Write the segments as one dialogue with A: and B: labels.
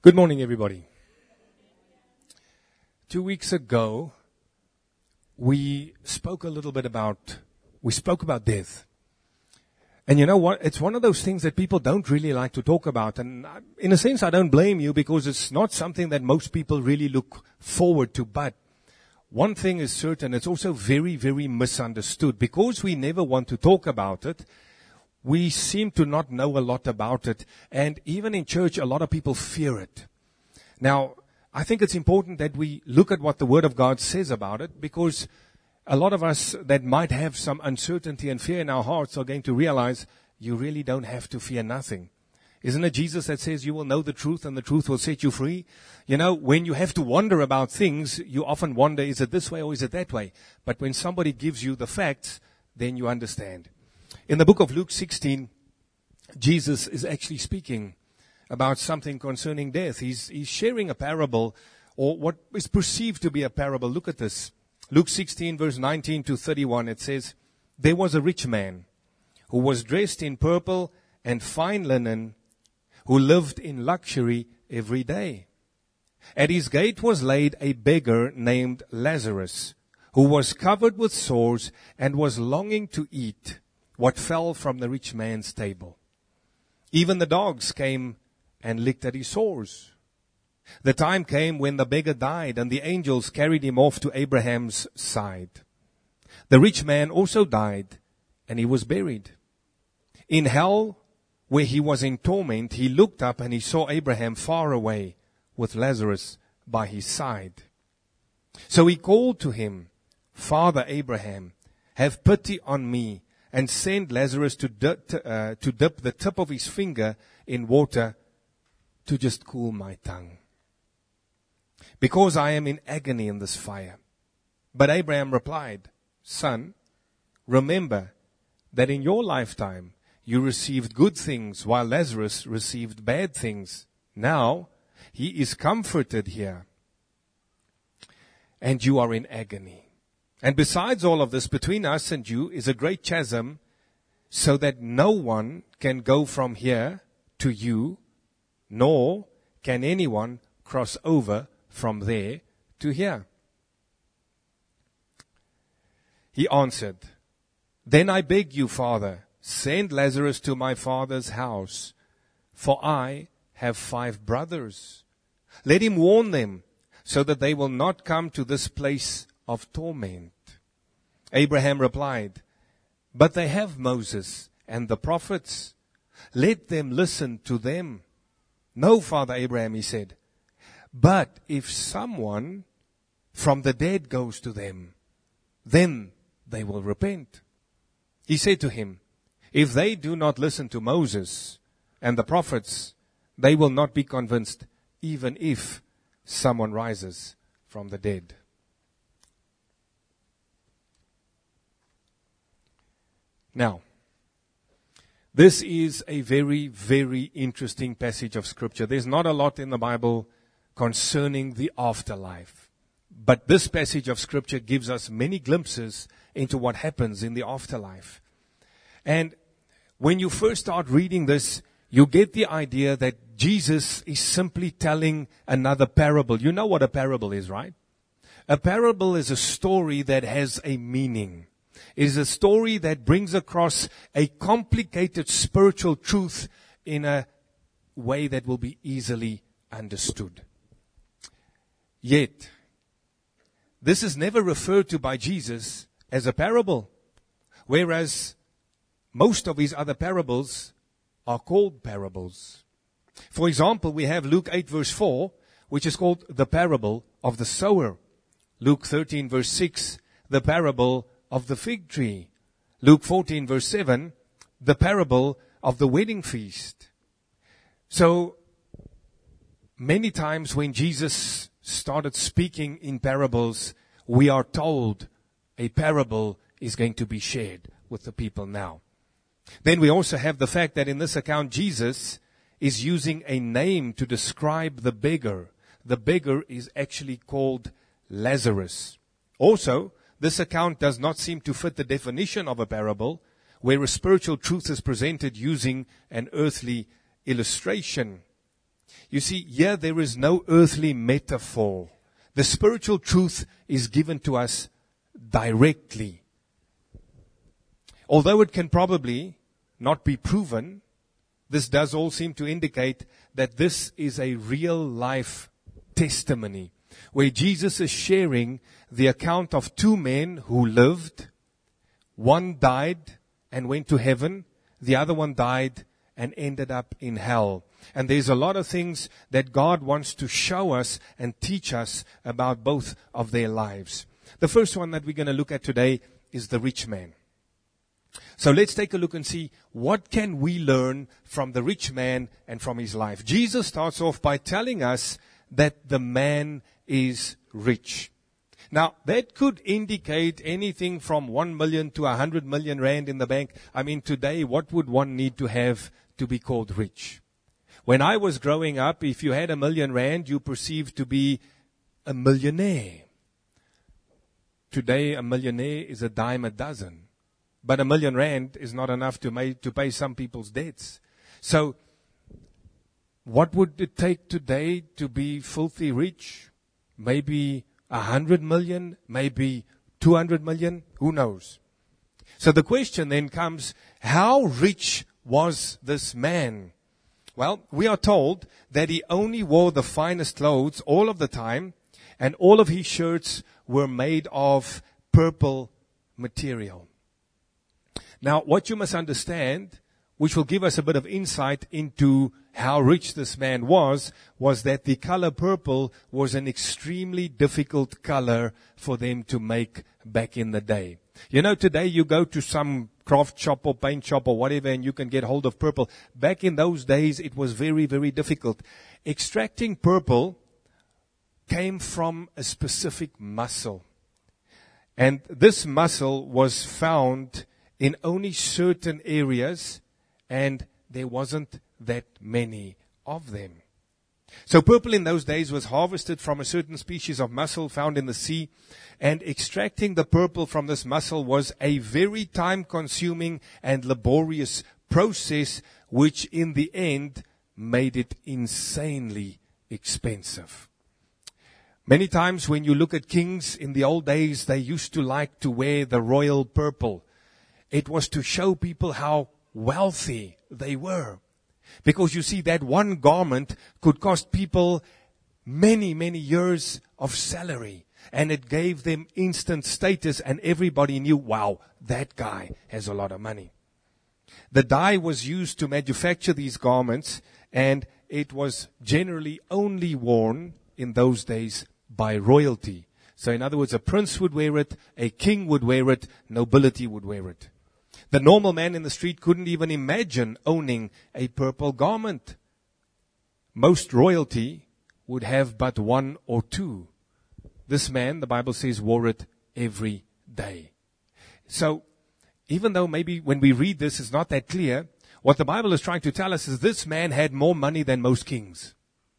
A: Good morning, everybody. 2 weeks ago, we spoke about death. And you know what? It's one of those things that people don't really like to talk about. And in a sense, I don't blame you because it's not something that most people really look forward to. But one thing is certain, it's also very, very misunderstood. Because we never want to talk about it, we seem to not know a lot about it. And even in church, a lot of people fear it. Now, I think it's important that we look at what the Word of God says about it, because a lot of us that might have some uncertainty and fear in our hearts are going to realize you really don't have to fear nothing. Isn't it Jesus that says you will know the truth and the truth will set you free? You know, when you have to wonder about things, you often wonder, is it this way or is it that way? But when somebody gives you the facts, then you understand. In the book of Luke 16, Jesus is actually speaking about something concerning death. He's sharing a parable, or what is perceived to be a parable. Look at this. Luke 16, verse 19 to 31, it says, "There was a rich man who was dressed in purple and fine linen, who lived in luxury every day. At his gate was laid a beggar named Lazarus, who was covered with sores and was longing to eat what fell from the rich man's table. Even the dogs came and licked at his sores. The time came when the beggar died, and the angels carried him off to Abraham's side. The rich man also died, and he was buried. In hell, where he was in torment, he looked up and he saw Abraham far away with Lazarus by his side. So he called to him, 'Father Abraham, have pity on me, and send Lazarus to dip the tip of his finger in water to just cool my tongue, because I am in agony in this fire.' But Abraham replied, 'Son, remember that in your lifetime you received good things, while Lazarus received bad things. Now he is comforted here, and you are in agony. And besides all of this, between us and you is a great chasm, so that no one can go from here to you, nor can anyone cross over from there to here.' He answered, 'Then I beg you, Father, send Lazarus to my father's house, for I have 5 brothers. Let him warn them, so that they will not come to this place of torment.' Abraham replied, 'But they have Moses and the prophets. Let them listen to them.' 'No, Father Abraham,' he said, 'but if someone from the dead goes to them, then they will repent.' He said to him, 'If they do not listen to Moses and the prophets, they will not be convinced, even if someone rises from the dead.'" Now, this is a very, very interesting passage of Scripture. There's not a lot in the Bible concerning the afterlife. But this passage of Scripture gives us many glimpses into what happens in the afterlife. And when you first start reading this, you get the idea that Jesus is simply telling another parable. You know what a parable is, right? A parable is a story that has a meaning. It is a story that brings across a complicated spiritual truth in a way that will be easily understood. Yet, this is never referred to by Jesus as a parable, whereas most of his other parables are called parables. For example, we have Luke 8 verse 4, which is called the parable of the sower. Luke 13 verse 6, the parable of the fig tree. Luke 14 verse 7, the parable of the wedding feast. So, many times when Jesus started speaking in parables, we are told a parable is going to be shared with the people now. Then we also have the fact that in this account, Jesus is using a name to describe the beggar. The beggar is actually called Lazarus. Also, this account does not seem to fit the definition of a parable, where a spiritual truth is presented using an earthly illustration. You see, here there is no earthly metaphor. The spiritual truth is given to us directly. Although it can probably not be proven, this does all seem to indicate that this is a real life testimony, where Jesus is sharing the account of two men who lived. One died and went to heaven. The other one died and ended up in hell. And there's a lot of things that God wants to show us and teach us about both of their lives. The first one that we're going to look at today is the rich man. So let's take a look and see what can we learn from the rich man and from his life. Jesus starts off by telling us that the man is rich. Now, that could indicate anything from 1 million to 100 million rand in the bank. I mean, today, what would one need to have to be called rich? When I was growing up, if you had 1 million rand, you perceived to be a millionaire. Today, a millionaire is a dime a dozen. But 1 million rand is not enough to pay some people's debts. So, what would it take today to be filthy rich? Maybe 100 million, maybe 200 million, who knows? So the question then comes, how rich was this man? Well, we are told that he only wore the finest clothes all of the time, and all of his shirts were made of purple material. Now, what you must understand, which will give us a bit of insight into how rich this man was that the color purple was an extremely difficult color for them to make back in the day. You know, today you go to some craft shop or paint shop or whatever and you can get hold of purple. Back in those days, it was very, very difficult. Extracting purple came from a specific muscle. And this muscle was found in only certain areas, and there wasn't that many of them. So purple in those days was harvested from a certain species of mussel found in the sea, and extracting the purple from this mussel was a very time-consuming and laborious process, which in the end made it insanely expensive. Many times when you look at kings in the old days, they used to like to wear the royal purple. It was to show people how wealthy they were. Because you see, that one garment could cost people many, many years of salary. And it gave them instant status, and everybody knew, wow, that guy has a lot of money. The dye was used to manufacture these garments, and it was generally only worn in those days by royalty. So in other words, a prince would wear it, a king would wear it, nobility would wear it. The normal man in the street couldn't even imagine owning a purple garment. Most royalty would have but one or two. This man, the Bible says, wore it every day. So, even though maybe when we read this it's not that clear, what the Bible is trying to tell us is this man had more money than most kings.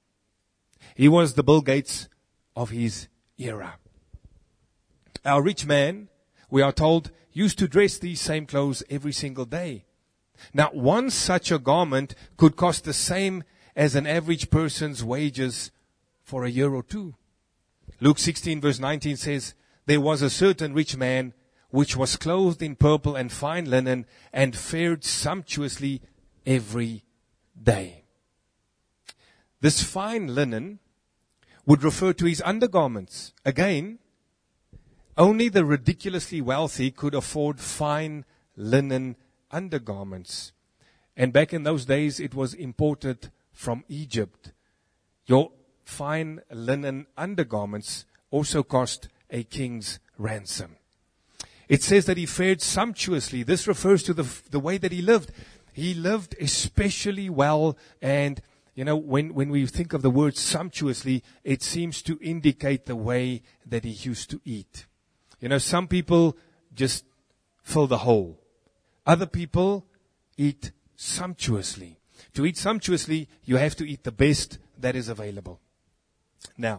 A: He was the Bill Gates of his era. Our rich man, we are told, used to dress these same clothes every single day. Now, one such a garment could cost the same as an average person's wages for a year or two. Luke 16 verse 19 says, there was a certain rich man which was clothed in purple and fine linen and fared sumptuously every day. This fine linen would refer to his undergarments. Again, only the ridiculously wealthy could afford fine linen undergarments. And back in those days, it was imported from Egypt. Your fine linen undergarments also cost a king's ransom. It says that he fared sumptuously. This refers to the way that he lived. He lived especially well, and you know, when we think of the word sumptuously, it seems to indicate the way that he used to eat. You know, some people just fill the hole. Other people eat sumptuously. To eat sumptuously, you have to eat the best that is available. Now,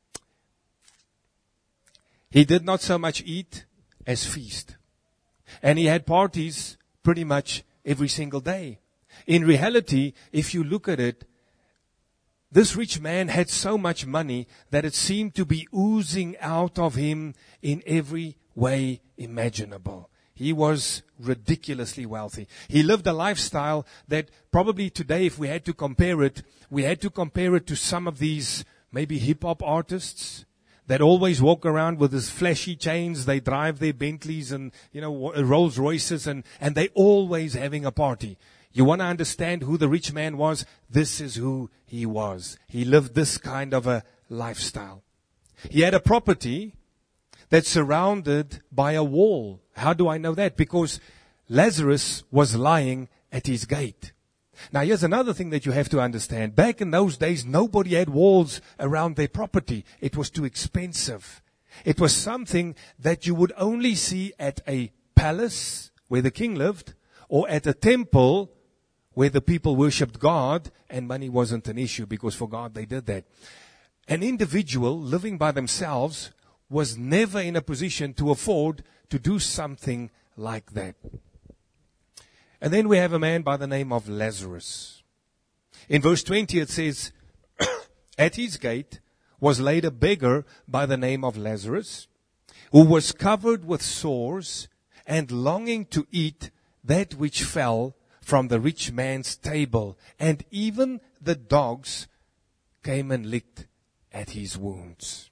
A: he did not so much eat as feast. And he had parties pretty much every single day. In reality, if you look at it, this rich man had so much money that it seemed to be oozing out of him in every way imaginable. He was ridiculously wealthy. He lived a lifestyle that probably today, if we had to compare it, to some of these maybe hip-hop artists that always walk around with these flashy chains. They drive their Bentleys and, Rolls Royces, and they always having a party. You want to understand who the rich man was? This is who he was. He lived this kind of a lifestyle. He had a property that's surrounded by a wall. How do I know that? Because Lazarus was lying at his gate. Now here's another thing that you have to understand. Back in those days, nobody had walls around their property. It was too expensive. It was something that you would only see at a palace where the king lived, or at a temple where the people worshipped God, and money wasn't an issue because for God they did that. An individual living by themselves was never in a position to afford to do something like that. And then we have a man by the name of Lazarus. In verse 20 it says, at his gate was laid a beggar by the name of Lazarus, who was covered with sores and longing to eat that which fell from the rich man's table. And even the dogs came and licked at his wounds.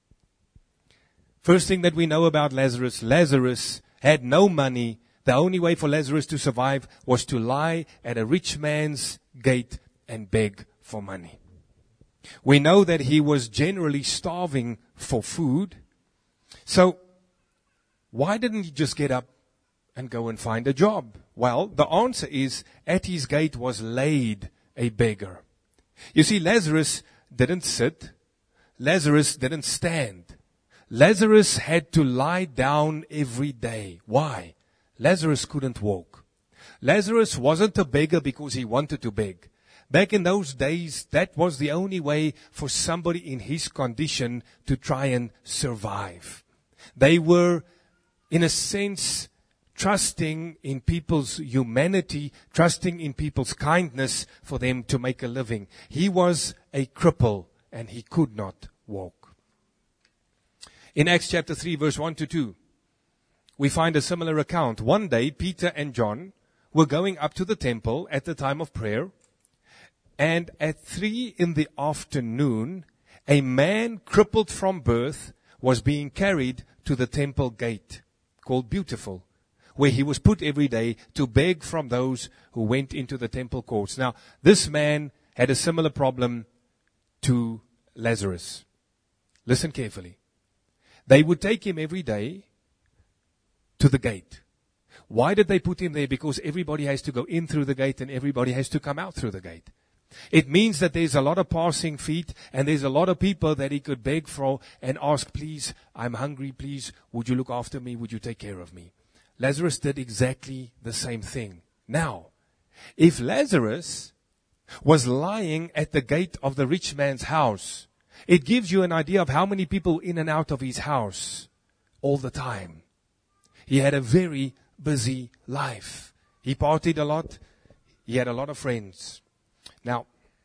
A: First thing that we know about Lazarus, Lazarus had no money. The only way for Lazarus to survive was to lie at a rich man's gate and beg for money. We know that he was generally starving for food. So, why didn't he just get up and go and find a job? Well, the answer is, at his gate was laid a beggar. You see, Lazarus didn't sit. Lazarus didn't stand. Lazarus had to lie down every day. Why? Lazarus couldn't walk. Lazarus wasn't a beggar because he wanted to beg. Back in those days, that was the only way for somebody in his condition to try and survive. They were, in a sense, trusting in people's humanity, trusting in people's kindness for them to make a living. He was a cripple and he could not walk. In Acts chapter 3, verse 1 to 2, we find a similar account. One day, Peter and John were going up to the temple at the time of prayer, and at 3 PM, a man crippled from birth was being carried to the temple gate, called Beautiful, where he was put every day to beg from those who went into the temple courts. Now, this man had a similar problem to Lazarus. Listen carefully. They would take him every day to the gate. Why did they put him there? Because everybody has to go in through the gate and everybody has to come out through the gate. It means that there's a lot of passing feet and there's a lot of people that he could beg for and ask, please, I'm hungry, please, would you look after me? Would you take care of me? Lazarus did exactly the same thing. Now, if Lazarus was lying at the gate of the rich man's house, it gives you an idea of how many people in and out of his house all the time. He had a very busy life. He partied a lot. He had a lot of friends. Now,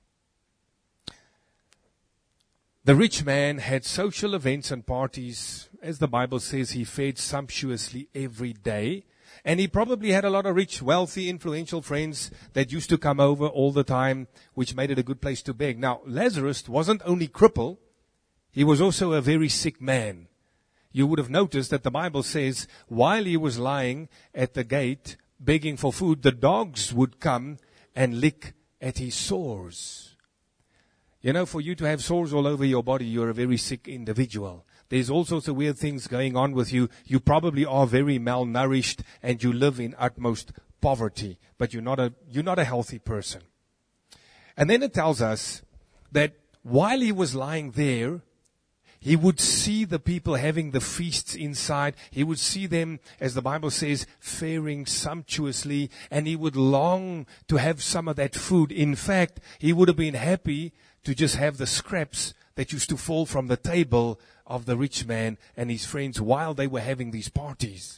A: the rich man had social events and parties. As the Bible says, he fed sumptuously every day. And he probably had a lot of rich, wealthy, influential friends that used to come over all the time, which made it a good place to beg. Now, Lazarus wasn't only crippled, he was also a very sick man. You would have noticed that the Bible says, while he was lying at the gate begging for food, the dogs would come and lick at his sores. You know, for you to have sores all over your body, you're a very sick individual. There's all sorts of weird things going on with you. You probably are very malnourished and you live in utmost poverty, but you're not a healthy person. And then it tells us that while he was lying there, he would see the people having the feasts inside. He would see them, as the Bible says, faring sumptuously, and he would long to have some of that food. In fact, he would have been happy to just have the scraps that used to fall from the table of the rich man and his friends while they were having these parties.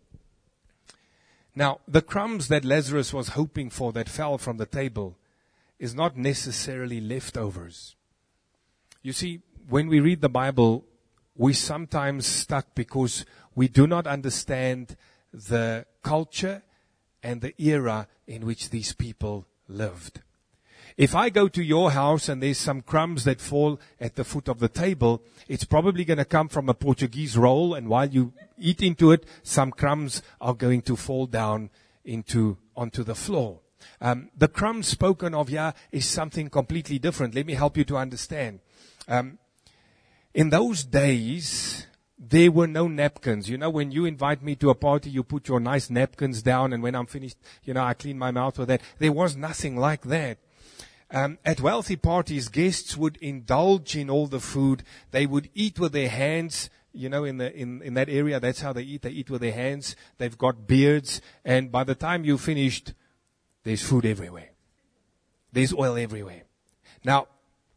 A: Now, the crumbs that Lazarus was hoping for that fell from the table is not necessarily leftovers. You see, when we read the Bible, we sometimes stuck because we do not understand the culture and the era in which these people lived. If I go to your house and there's some crumbs that fall at the foot of the table, it's probably going to come from a Portuguese roll, and while you eat into it, some crumbs are going to fall down onto the floor. The crumbs spoken of here is something completely different. Let me help you to understand. In those days, there were no napkins. You know, when you invite me to a party, you put your nice napkins down, and when I'm finished, I clean my mouth with that. There was nothing like that. At wealthy parties, guests would indulge in all the food. They would eat with their hands. In that area, that's how they eat. They eat with their hands. They've got beards. And by the time you finished, there's food everywhere. There's oil everywhere. Now,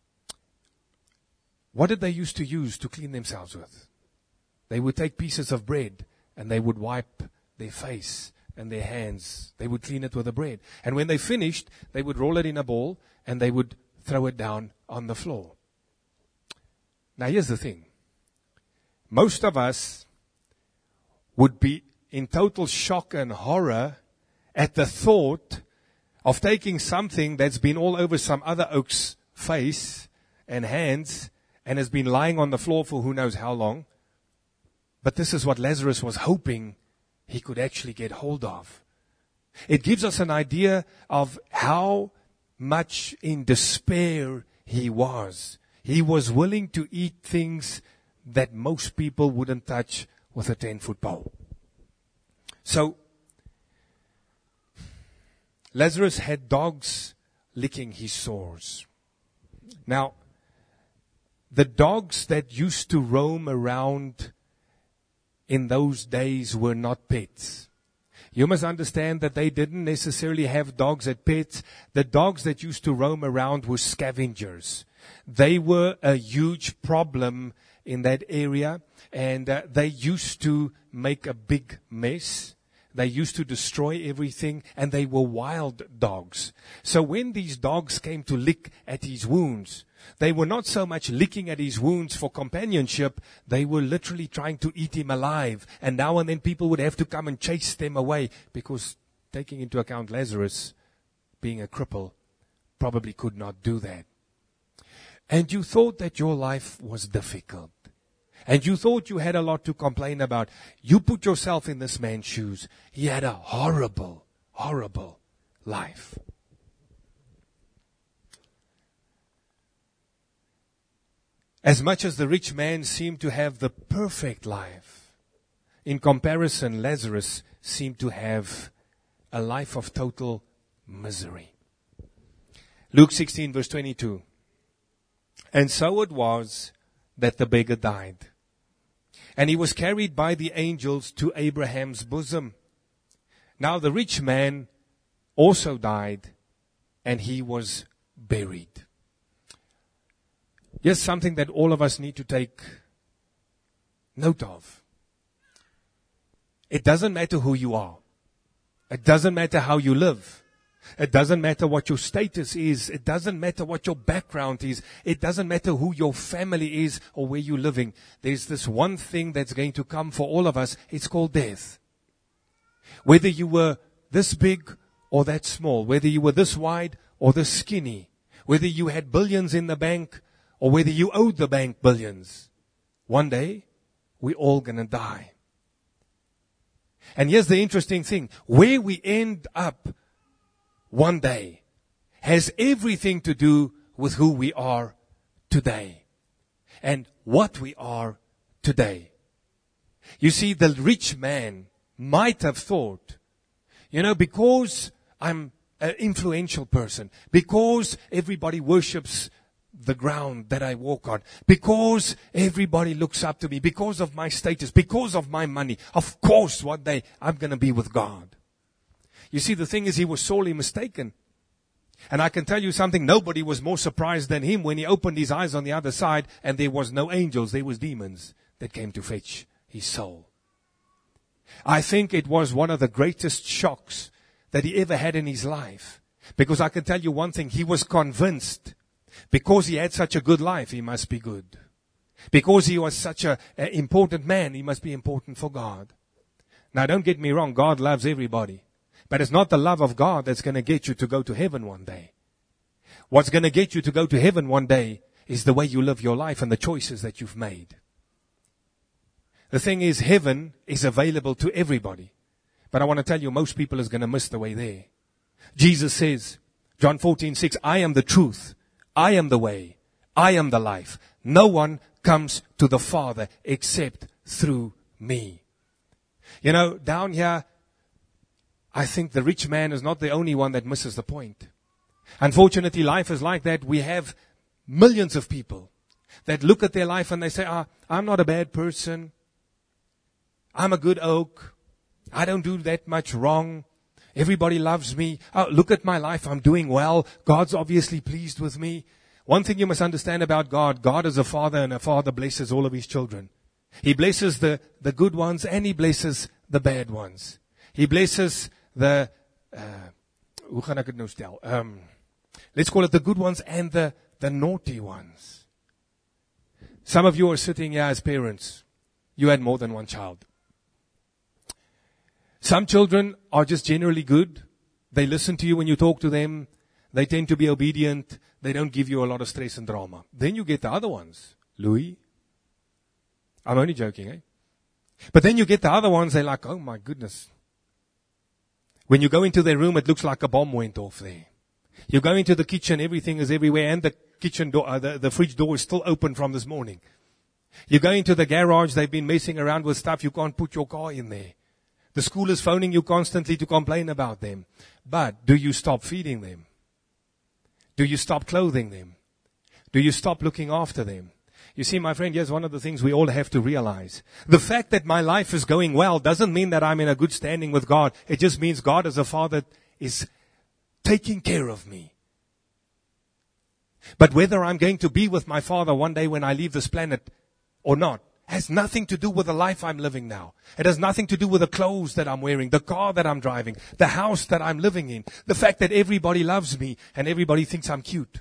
A: what did they used to use to clean themselves with? They would take pieces of bread and they would wipe their face and their hands. They would clean it with the bread. And when they finished, they would roll it in a ball and they would throw it down on the floor. Now here's the thing. Most of us would be in total shock and horror at the thought of taking something that's been all over some other oak's face and hands and has been lying on the floor for who knows how long. But this is what Lazarus was hoping he could actually get hold of. It gives us an idea of how much in despair he was. He was willing to eat things that most people wouldn't touch with a 10-foot pole. So, Lazarus had dogs licking his sores. Now, the dogs that used to roam around in those days were not pets. You must understand that they didn't necessarily have dogs as pets. The dogs that used to roam around were scavengers. They were a huge problem in that area, and they used to make a big mess. They used to destroy everything, and they were wild dogs. So when these dogs came to lick at his wounds, they were not so much licking at his wounds for companionship. They were literally trying to eat him alive. And now and then people would have to come and chase them away, because taking into account Lazarus being a cripple, probably could not do that. And you thought that your life was difficult. And you thought you had a lot to complain about. You put yourself in this man's shoes. He had a horrible, horrible life. As much as the rich man seemed to have the perfect life, in comparison, Lazarus seemed to have a life of total misery. Luke 16 verse 22. And so it was that the beggar died, and he was carried by the angels to Abraham's bosom. Now the rich man also died, and he was buried. Here's something that all of us need to take note of. It doesn't matter who you are. It doesn't matter how you live. It doesn't matter what your status is. It doesn't matter what your background is. It doesn't matter who your family is or where you're living. There's this one thing that's going to come for all of us. It's called death. Whether you were this big or that small, whether you were this wide or this skinny, whether you had billions in the bank or whether you owed the bank billions, one day we're all going to die. And here's the interesting thing. Where we end up one day has everything to do with who we are today and what we are today. You see, the rich man might have thought, because I'm an influential person, because everybody worships the ground that I walk on, because everybody looks up to me, because of my status, because of my money, of course one day I'm going to be with God. You see, the thing is, he was sorely mistaken. And I can tell you something, nobody was more surprised than him when he opened his eyes on the other side and there was no angels, there was demons that came to fetch his soul. I think it was one of the greatest shocks that he ever had in his life. Because I can tell you one thing, he was convinced because he had such a good life, he must be good. Because he was such an important man, he must be important for God. Now don't get me wrong, God loves everybody. But it's not the love of God that's going to get you to go to heaven one day. What's going to get you to go to heaven one day is the way you live your life and the choices that you've made. The thing is, heaven is available to everybody. But I want to tell you, most people is going to miss the way there. Jesus says, John 14:6, I am the truth. I am the way. I am the life. No one comes to the Father except through me. You know, down here, I think the rich man is not the only one that misses the point. Unfortunately, life is like that. We have millions of people that look at their life and they say, I'm not a bad person. I'm a good oak. I don't do that much wrong. Everybody loves me. Oh, look at my life. I'm doing well. God's obviously pleased with me. One thing you must understand about God, God is a father, and a father blesses all of his children. He blesses the good ones and he blesses the bad ones. He blesses the, hoe gaan ek het nou stel? Let's call it the good ones and the naughty ones. Some of you are sitting here as parents. You had more than one child. Some children are just generally good. They listen to you when you talk to them. They tend to be obedient. They don't give you a lot of stress and drama. Then you get the other ones. Louis? I'm only joking, eh? But then you get the other ones, they're like, oh my goodness. When you go into their room, it looks like a bomb went off there. You go into the kitchen, everything is everywhere, and the kitchen door, the fridge door is still open from this morning. You go into the garage, they've been messing around with stuff, you can't put your car in there. The school is phoning you constantly to complain about them. But do you stop feeding them? Do you stop clothing them? Do you stop looking after them? You see, my friend, here's one of the things we all have to realize. The fact that my life is going well doesn't mean that I'm in a good standing with God. It just means God as a father is taking care of me. But whether I'm going to be with my Father one day when I leave this planet or not has nothing to do with the life I'm living now. It has nothing to do with the clothes that I'm wearing, the car that I'm driving, the house that I'm living in, the fact that everybody loves me and everybody thinks I'm cute.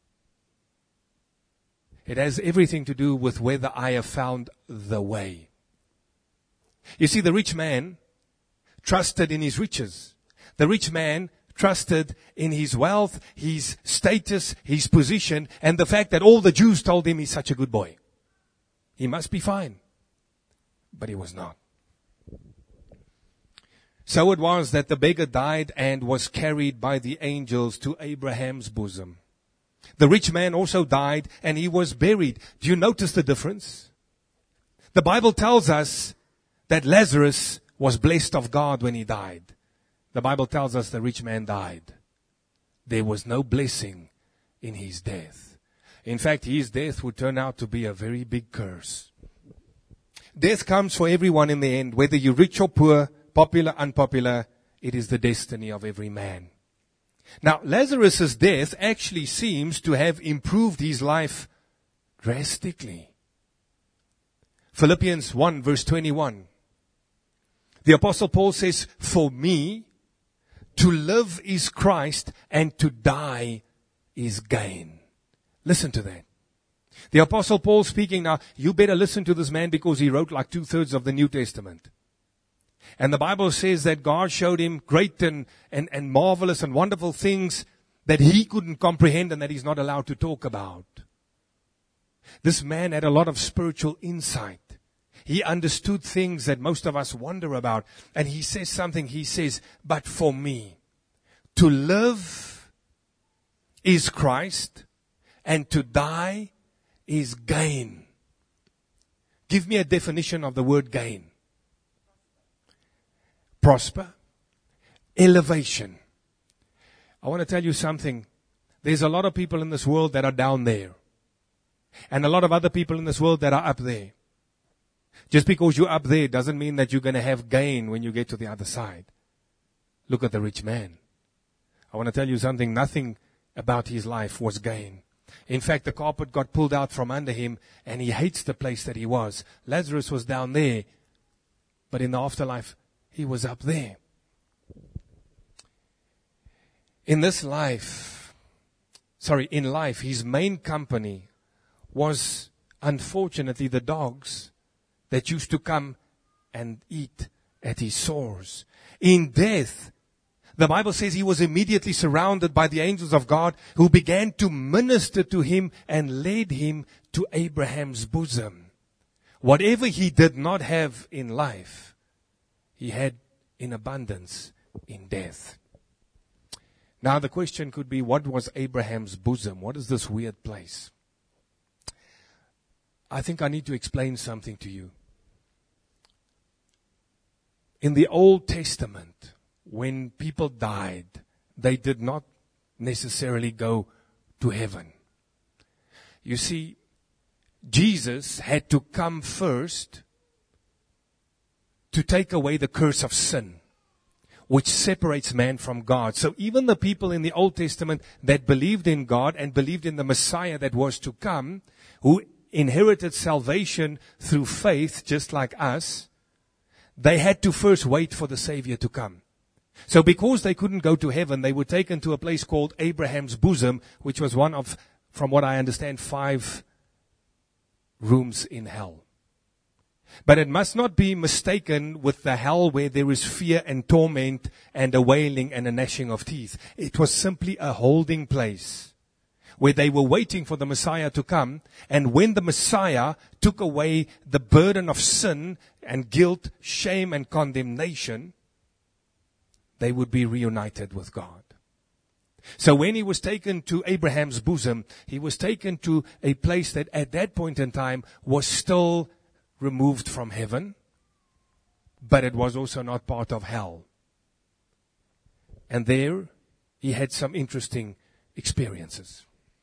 A: It has everything to do with whether I have found the way. You see, the rich man trusted in his riches. The rich man trusted in his wealth, his status, his position, and the fact that all the Jews told him he's such a good boy. He must be fine. But he was not. So it was that the beggar died and was carried by the angels to Abraham's bosom. The rich man also died and he was buried. Do you notice the difference? The Bible tells us that Lazarus was blessed of God when he died. The Bible tells us the rich man died. There was no blessing in his death. In fact, his death would turn out to be a very big curse. Death comes for everyone in the end, whether you're rich or poor, popular, unpopular, it is the destiny of every man. Now, Lazarus' death actually seems to have improved his life drastically. Philippians 1 verse 21. The Apostle Paul says, for me, to live is Christ and to die is gain. Listen to that. The Apostle Paul speaking now, you better listen to this man because he wrote like 2/3 of the New Testament. And the Bible says that God showed him great and marvelous and wonderful things that he couldn't comprehend and that he's not allowed to talk about. This man had a lot of spiritual insight. He understood things that most of us wonder about. And he says something, he says, but for me, to live is Christ and to die is gain. Give me a definition of the word gain. Prosper. Elevation. I want to tell you something. There's a lot of people in this world that are down there. And a lot of other people in this world that are up there. Just because you're up there doesn't mean that you're going to have gain when you get to the other side. Look at the rich man. I want to tell you something. Nothing about his life was gain. In fact, the carpet got pulled out from under him and he hates the place that he was. Lazarus was down there, but in the afterlife, he was up there. In life, his main company was unfortunately the dogs that used to come and eat at his sores. In death, the Bible says he was immediately surrounded by the angels of God who began to minister to him and led him to Abraham's bosom. Whatever he did not have in life, he had in abundance in death. Now the question could be, what was Abraham's bosom? What is this weird place? I think I need to explain something to you. In the Old Testament, when people died, they did not necessarily go to heaven. You see, Jesus had to come first to take away the curse of sin, which separates man from God. So even the people in the Old Testament that believed in God and believed in the Messiah that was to come, who inherited salvation through faith, just like us, they had to first wait for the Savior to come. So because they couldn't go to heaven, they were taken to a place called Abraham's bosom, which was one of, from what I understand, 5 rooms in hell. But it must not be mistaken with the hell where there is fear and torment and a wailing and a gnashing of teeth. It was simply a holding place where they were waiting for the Messiah to come. And when the Messiah took away the burden of sin and guilt, shame and condemnation, they would be reunited with God. So when he was taken to Abraham's bosom, he was taken to a place that at that point in time was still removed from heaven, but it was also not part of hell. And there he had some interesting experiences.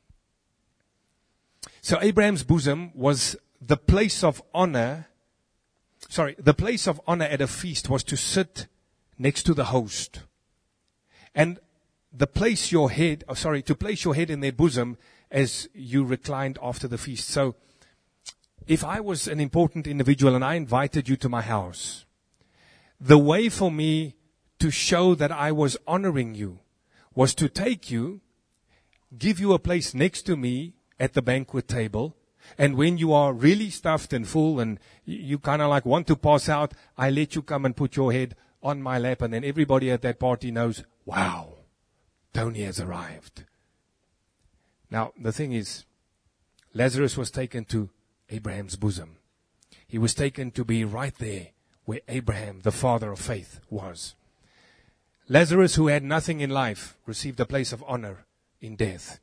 A: So Abraham's bosom was the place of honor. The place of honor at a feast was to sit next to the host. And to place your head in their bosom as you reclined after the feast. So if I was an important individual and I invited you to my house, the way for me to show that I was honoring you was to take you, give you a place next to me at the banquet table, and when you are really stuffed and full and you kind of like want to pass out, I let you come and put your head on my lap, and then everybody at that party knows, wow, Tony has arrived. Now, the thing is, Lazarus was taken to Abraham's bosom. He was taken to be right there where Abraham, the father of faith, was. Lazarus, who had nothing in life, received a place of honor in death.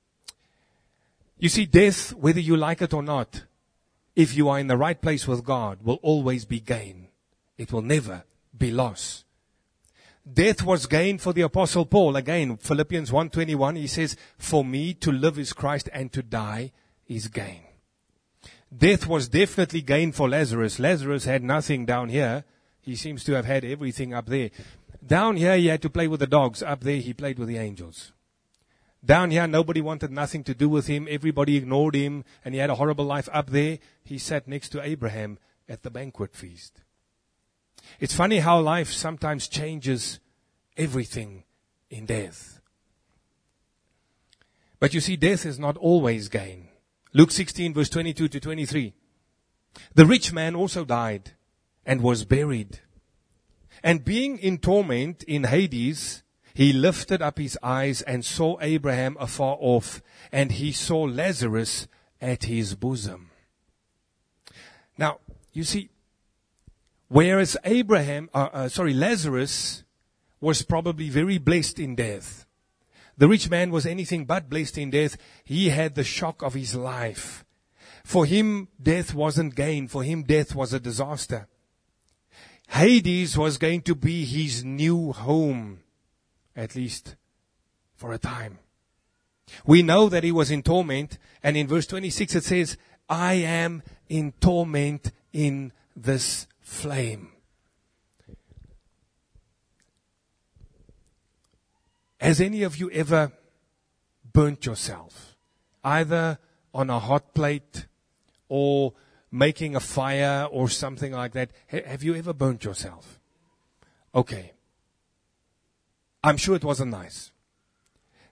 A: You see, death, whether you like it or not, if you are in the right place with God, will always be gain. It will never be loss. Death was gain for the Apostle Paul. Again, Philippians 1:21, he says, for me to live is Christ and to die is gain. Death was definitely gain for Lazarus. Lazarus had nothing down here. He seems to have had everything up there. Down here, he had to play with the dogs. Up there, he played with the angels. Down here, nobody wanted nothing to do with him. Everybody ignored him, and he had a horrible life. Up there, he sat next to Abraham at the banquet feast. It's funny how life sometimes changes everything in death. But you see, death is not always gain. Luke 16, verse 22 to 23. The rich man also died and was buried. And being in torment in Hades, he lifted up his eyes and saw Abraham afar off, and he saw Lazarus at his bosom. Now, you see, whereas Lazarus was probably very blessed in death, the rich man was anything but blessed in death. He had the shock of his life. For him, death wasn't gain. For him, death was a disaster. Hades was going to be his new home, at least for a time. We know that he was in torment, and in verse 26 it says, I am in torment in this flame. Has any of you ever burnt yourself? Either on a hot plate or making a fire or something like that. Have you ever burnt yourself? Okay. I'm sure it wasn't nice.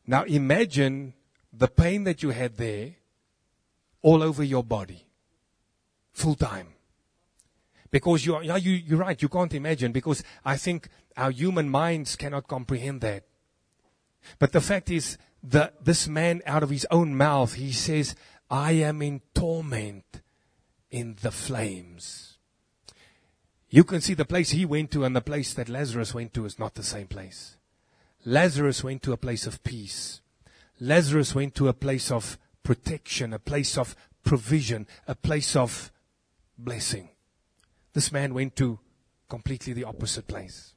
A: Now imagine the pain that you had there all over your body, full time. Because you're right, you can't imagine, because I think our human minds cannot comprehend that. But the fact is that this man, out of his own mouth, he says, I am in torment in the flames. You can see the place he went to and the place that Lazarus went to is not the same place. Lazarus went to a place of peace. Lazarus went to a place of protection, a place of provision, a place of blessing. This man went to completely the opposite place.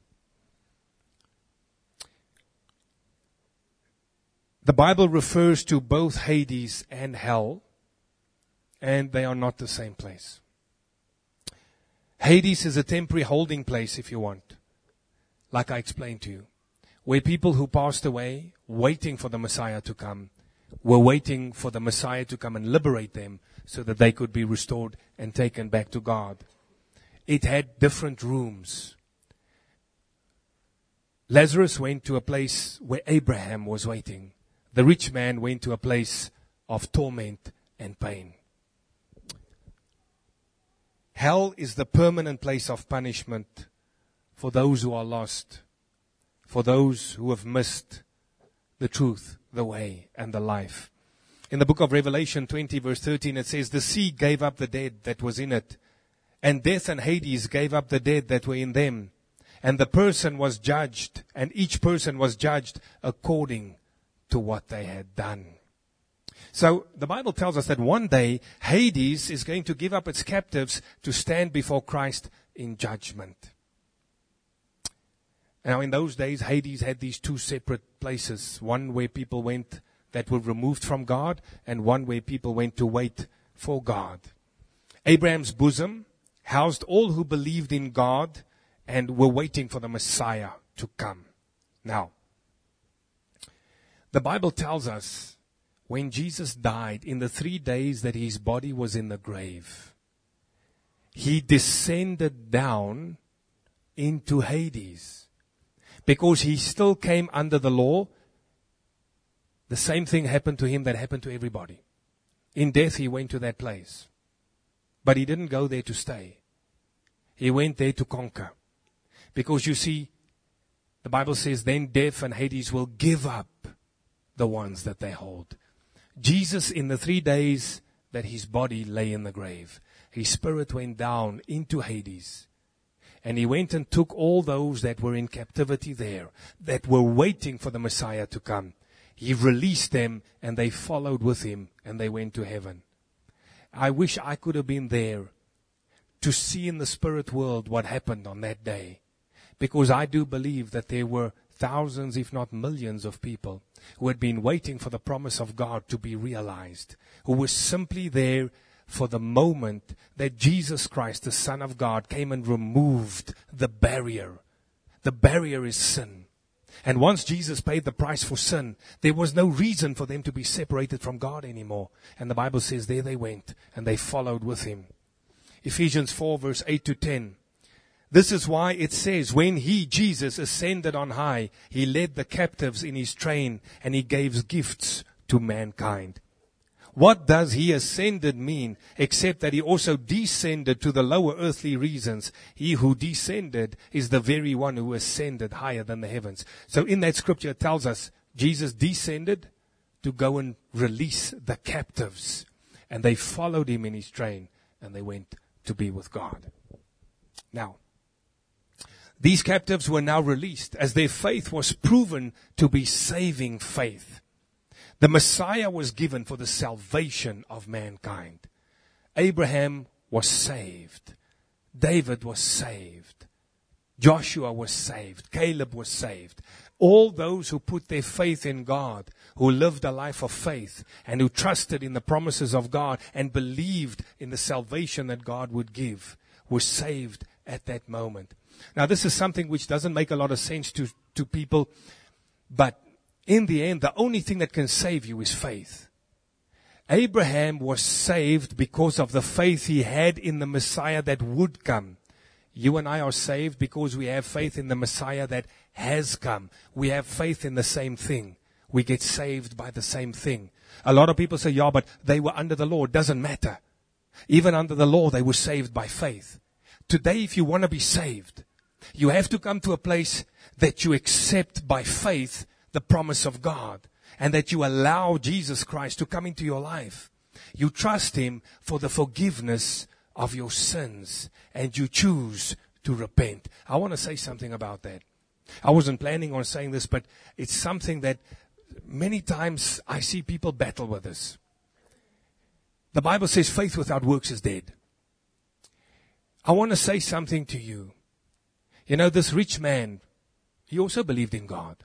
A: The Bible refers to both Hades and hell, and they are not the same place. Hades is a temporary holding place, if you want, like I explained to you, where people who passed away, waiting for the Messiah to come, were waiting for the Messiah to come and liberate them so that they could be restored and taken back to God. It had different rooms. Lazarus went to a place where Abraham was waiting. The rich man went to a place of torment and pain. Hell is the permanent place of punishment for those who are lost, for those who have missed the truth, the way, and the life. In the book of Revelation 20, verse 13, it says, the sea gave up the dead that was in it, and death and Hades gave up the dead that were in them. And the person was judged, and each person was judged according to what they had done. So the Bible tells us that one day Hades is going to give up its captives to stand before Christ in judgment. Now in those days, Hades had these two separate places. One where people went that were removed from God, and one where people went to wait for God. Abraham's bosom housed all who believed in God and were waiting for the Messiah to come. Now, the Bible tells us when Jesus died, in the 3 days that his body was in the grave, he descended down into Hades. Because he still came under the law, the same thing happened to him that happened to everybody. In death, he went to that place. But he didn't go there to stay. He went there to conquer. Because you see, the Bible says, then death and Hades will give up the ones that they hold. Jesus, in the 3 days that his body lay in the grave, his spirit went down into Hades. And he went and took all those that were in captivity there, that were waiting for the Messiah to come. He released them, and they followed with him, and they went to heaven. I wish I could have been there to see in the spirit world what happened on that day. Because I do believe that there were thousands, if not millions, of people who had been waiting for the promise of God to be realized, who were simply there for the moment that Jesus Christ, the Son of God, came and removed the barrier. The barrier is sin. And once Jesus paid the price for sin, there was no reason for them to be separated from God anymore. And the Bible says there they went, and they followed with him. Ephesians 4, verse 8 to 10. This is why it says, when he, Jesus, ascended on high, he led the captives in his train, and he gave gifts to mankind. What does he ascended mean, except that he also descended to the lower earthly regions? He who descended is the very one who ascended higher than the heavens. So in that scripture it tells us Jesus descended to go and release the captives. And they followed him in his train, and they went to be with God. Now, these captives were now released as their faith was proven to be saving faith. The Messiah was given for the salvation of mankind. Abraham was saved. David was saved. Joshua was saved. Caleb was saved. All those who put their faith in God, who lived a life of faith, and who trusted in the promises of God and believed in the salvation that God would give, were saved at that moment. Now, this is something which doesn't make a lot of sense to people, but in the end, the only thing that can save you is faith. Abraham was saved because of the faith he had in the Messiah that would come. You and I are saved because we have faith in the Messiah that has come. We have faith in the same thing. we get saved by the same thing. A lot of people say, yeah, but they were under the law. It doesn't matter. Even under the law, they were saved by faith. Today, if you want to be saved, you have to come to a place that you accept by faith the promise of God, and that you allow Jesus Christ to come into your life. You trust Him for the forgiveness of your sins, and you choose to repent. I want to say something about that. I wasn't planning on saying this, but it's something that many times I see people battle with this. The Bible says faith without works is dead. I want to say something to you. You know, this rich man, he also believed in God.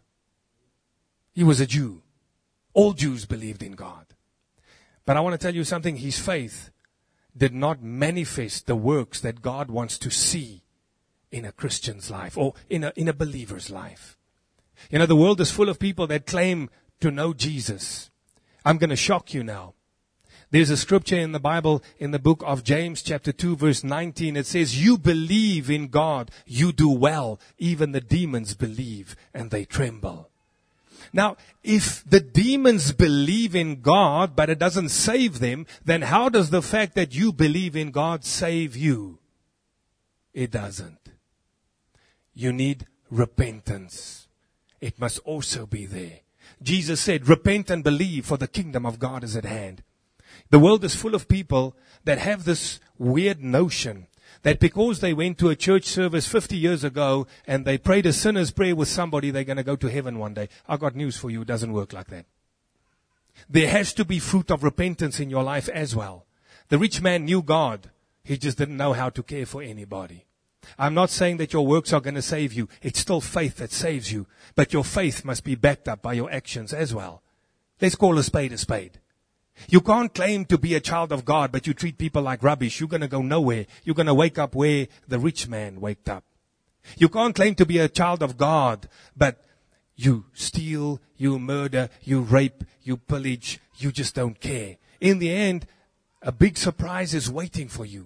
A: He was a Jew. All Jews believed in God. But I want to tell you something. His faith did not manifest the works that God wants to see in a Christian's life or in a believer's life. You know, the world is full of people that claim to know Jesus. I'm going to shock you now. There's a scripture in the Bible, in the book of James, chapter 2, verse 19. It says, you believe in God, you do well. Even the demons believe and they tremble. Now, if the demons believe in God, but it doesn't save them, then how does the fact that you believe in God save you? It doesn't. You need repentance. It must also be there. Jesus said, repent and believe, for the kingdom of God is at hand. The world is full of people that have this weird notion that because they went to a church service 50 years ago and they prayed a sinner's prayer with somebody, they're going to go to heaven one day. I've got news for you. It doesn't work like that. There has to be fruit of repentance in your life as well. The rich man knew God. He just didn't know how to care for anybody. I'm not saying that your works are going to save you. It's still faith that saves you. But your faith must be backed up by your actions as well. Let's call a spade a spade. You can't claim to be a child of God, but you treat people like rubbish. You're going to go nowhere. You're going to wake up where the rich man waked up. You can't claim to be a child of God, but you steal, you murder, you rape, you pillage. You just don't care. In the end, a big surprise is waiting for you.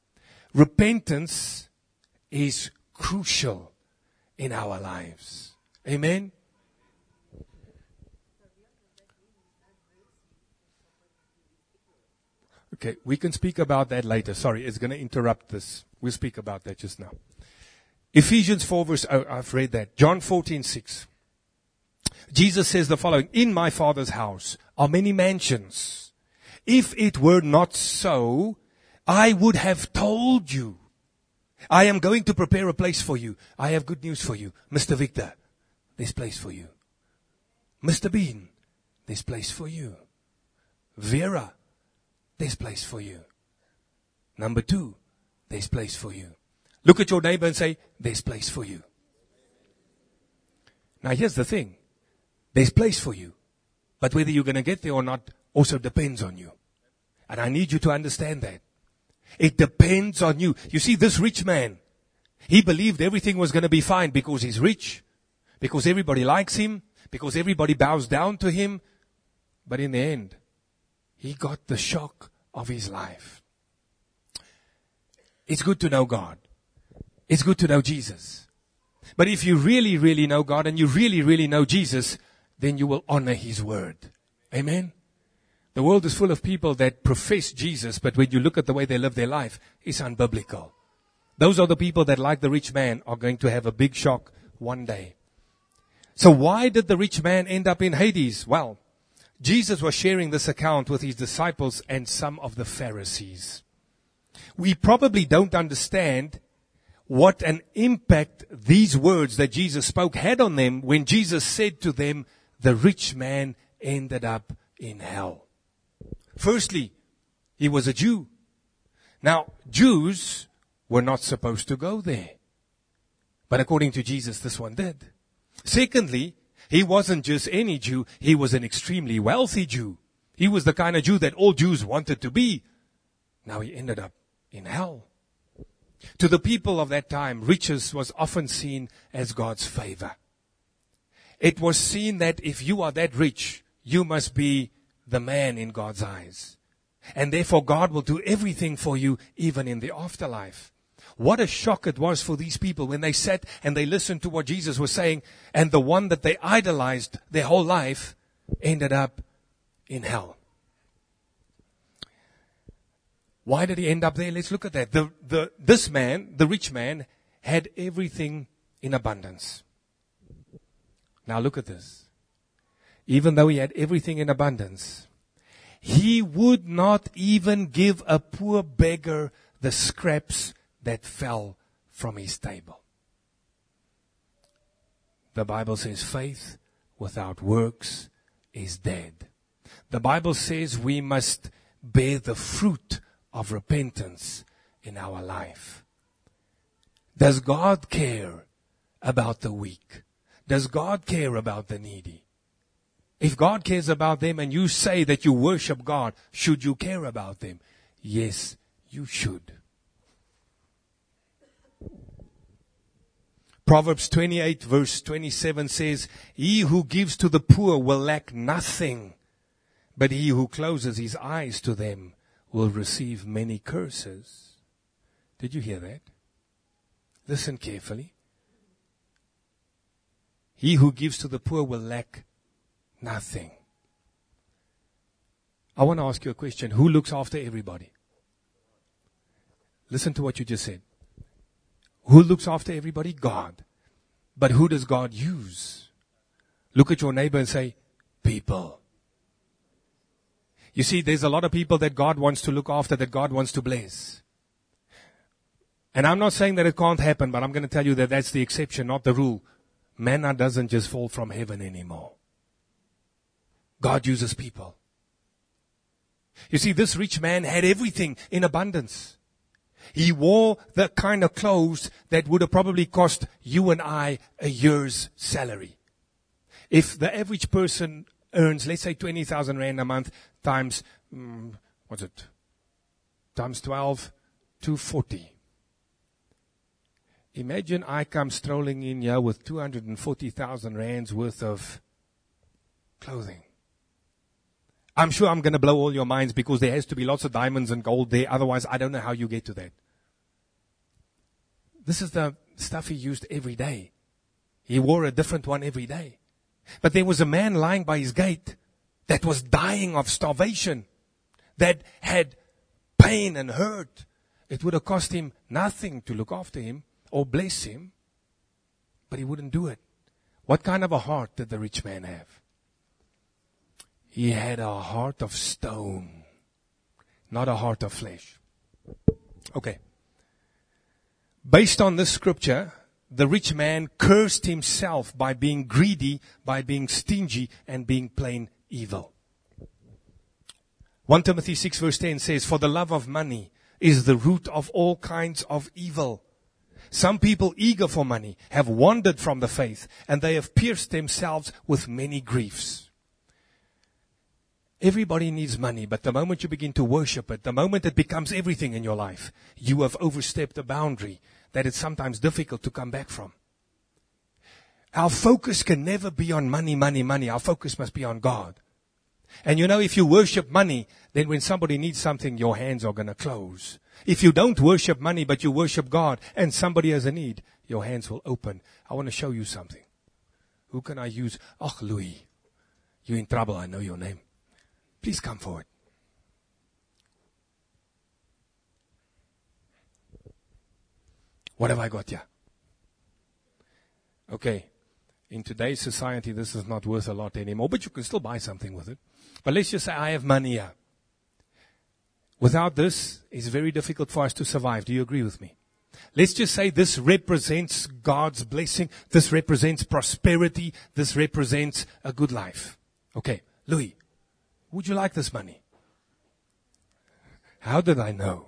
A: Repentance is crucial in our lives. Amen? Okay, we can speak about that later. Sorry, it's going to interrupt this. We'll speak about that just now. Ephesians 4 verse, I've read that. John 14:6. Jesus says the following, in my Father's house are many mansions. If it were not so, I would have told you. I am going to prepare a place for you. I have good news for you. Mr. Victor, there's place for you. Mr. Bean, there's place for you. Vera, there's place for you. Number 2, there's place for you. Look at your neighbor and say, there's place for you. Now here's the thing. There's place for you. But whether you're going to get there or not also depends on you. And I need you to understand that. It depends on you. You see, this rich man, he believed everything was going to be fine because he's rich, because everybody likes him, because everybody bows down to him. But in the end, he got the shock of his life. It's good to know God. It's good to know Jesus. But if you really, really know God and you really, really know Jesus, then you will honor His word. Amen? The world is full of people that profess Jesus, but when you look at the way they live their life, it's unbiblical. Those are the people that, like the rich man, are going to have a big shock one day. So why did the rich man end up in Hades? Well, Jesus was sharing this account with His disciples and some of the Pharisees. We probably don't understand what an impact these words that Jesus spoke had on them when Jesus said to them, the rich man ended up in hell. Firstly, he was a Jew. Now, Jews were not supposed to go there. But according to Jesus, this one did. Secondly, he wasn't just any Jew. He was an extremely wealthy Jew. He was the kind of Jew that all Jews wanted to be. Now he ended up in hell. To the people of that time, riches was often seen as God's favor. It was seen that if you are that rich, you must be the man in God's eyes. And therefore God will do everything for you, even in the afterlife. What a shock it was for these people when they sat and they listened to what Jesus was saying, and the one that they idolized their whole life ended up in hell. Why did he end up there? Let's look at that. This man, the rich man, had everything in abundance. Now look at this. Even though he had everything in abundance, he would not even give a poor beggar the scraps that fell from his table. The Bible says faith without works is dead. The Bible says we must bear the fruit of repentance in our life. Does God care about the weak? Does God care about the needy? If God cares about them and you say that you worship God, should you care about them? Yes, you should. Proverbs 28 verse 27 says, "He who gives to the poor will lack nothing, but he who closes his eyes to them will receive many curses." Did you hear that? Listen carefully. He who gives to the poor will lack nothing. I want to ask you a question. Who looks after everybody? Listen to what you just said. Who looks after everybody? God. But who does God use? Look at your neighbor and say, people. You see, there's a lot of people that God wants to look after, that God wants to bless. And I'm not saying that it can't happen, but I'm going to tell you that that's the exception, not the rule. Manna doesn't just fall from heaven anymore. God uses people. You see, this rich man had everything in abundance. He wore the kind of clothes that would have probably cost you and I a year's salary. If the average person earns, let's say 20,000 rand a month times, times 12, 240. Imagine I come strolling in here with 240,000 rands worth of clothing. I'm sure I'm going to blow all your minds because there has to be lots of diamonds and gold there. Otherwise, I don't know how you get to that. This is the stuff he used every day. He wore a different one every day. But there was a man lying by his gate that was dying of starvation, that had pain and hurt. It would have cost him nothing to look after him or bless him, but he wouldn't do it. What kind of a heart did the rich man have? He had a heart of stone, not a heart of flesh. Okay. Based on this scripture, the rich man cursed himself by being greedy, by being stingy, and being plain evil. 1 Timothy 6 verse 10 says, "For the love of money is the root of all kinds of evil. Some people eager for money have wandered from the faith, and they have pierced themselves with many griefs." Everybody needs money, but the moment you begin to worship it, the moment it becomes everything in your life, you have overstepped a boundary that it's sometimes difficult to come back from. Our focus can never be on money, money, money. Our focus must be on God. And you know, if you worship money, then when somebody needs something, your hands are going to close. If you don't worship money, but you worship God, and somebody has a need, your hands will open. I want to show you something. Who can I use? Oh, Louis, you're in trouble. I know your name. Please come forward. What have I got here? Okay. In today's society, this is not worth a lot anymore, but you can still buy something with it. But let's just say I have money here. Without this, it's very difficult for us to survive. Do you agree with me? Let's just say this represents God's blessing. This represents prosperity. This represents a good life. Okay. Louis, would you like this money? How did I know?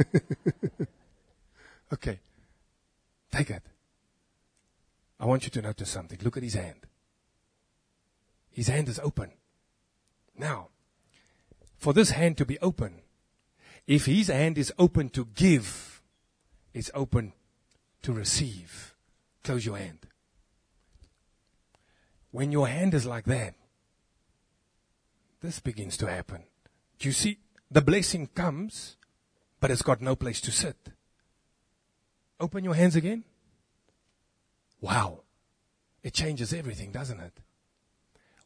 A: Okay. Take it. I want you to notice something. Look at his hand. His hand is open. Now, for this hand to be open, if his hand is open to give, it's open to receive. Close your hand. When your hand is like that, this begins to happen. Do you see? The blessing comes, but it's got no place to sit. Open your hands again. Wow. It changes everything, doesn't it?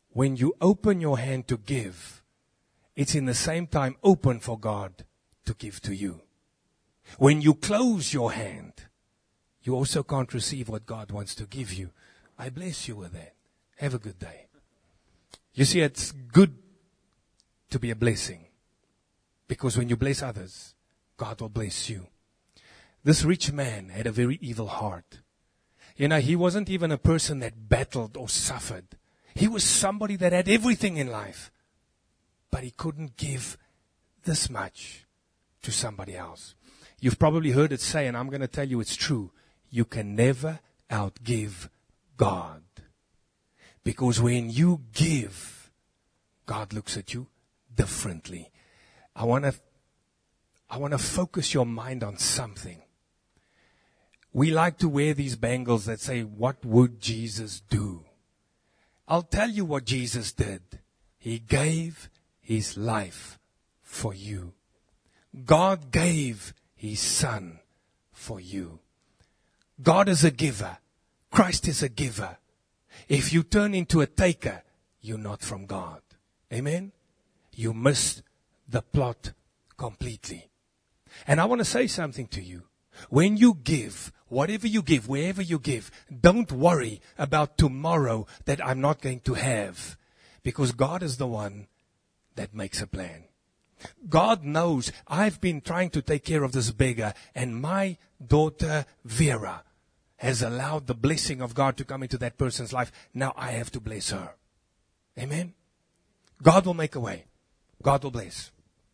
A: when you open your hand to give, it's in the same time open for God to give to you. When you close your hand, you also can't receive what God wants to give you. I bless you with that. Have a good day. You see, it's good to be a blessing, because when you bless others, God will bless you. This rich man had a very evil heart. You know, he wasn't even a person that battled or suffered. He was somebody that had everything in life, but he couldn't give this much to somebody else. You've probably heard it say, and I'm going to tell you it's true, you can never outgive God. Because when you give, God looks at you differently. I want to focus your mind on something. We like to wear these bangles that say, what would Jesus do? I'll tell you what Jesus did. He gave his life for you. God gave his son for you. God is a giver. Christ is a giver. If you turn into a taker, you're not from God. Amen? You miss the plot completely. And I want to say something to you. When you give, whatever you give, wherever you give, don't worry about tomorrow that I'm not going to have. Because God is the one that makes a plan. God knows I've been trying to take care of this beggar, and my daughter Vera has allowed the blessing of God to come into that person's life. Now I have to bless her. Amen? God will make a way. God will bless.